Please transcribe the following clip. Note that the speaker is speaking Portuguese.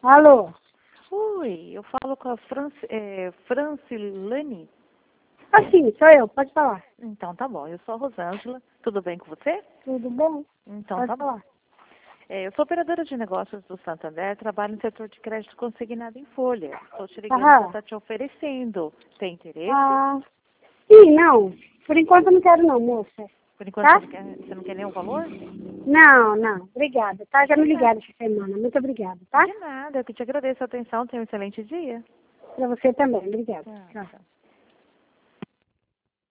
Alô? Oi, eu falo com a Francilane. Ah, sim, sou eu, pode falar. Então tá bom, eu sou a Rosângela. Tudo bem com você? Tudo bom? Então Pode tá bom. falar. Eu sou operadora de negócios do Santander, trabalho no setor de crédito consignado em folha. Estou te ligando para Aham. estar te oferecendo. Tem interesse? Ah, sim, não. Por enquanto eu não quero não, moça. Por enquanto Tá? você não quer nenhum valor? Não, não. Obrigada, tá? Já me De nada. ligaram essa semana. Muito obrigada, tá? De nada, eu que te agradeço a atenção. Tenha um excelente dia. Pra você também. Obrigada. Tchau, Tchau. tchau.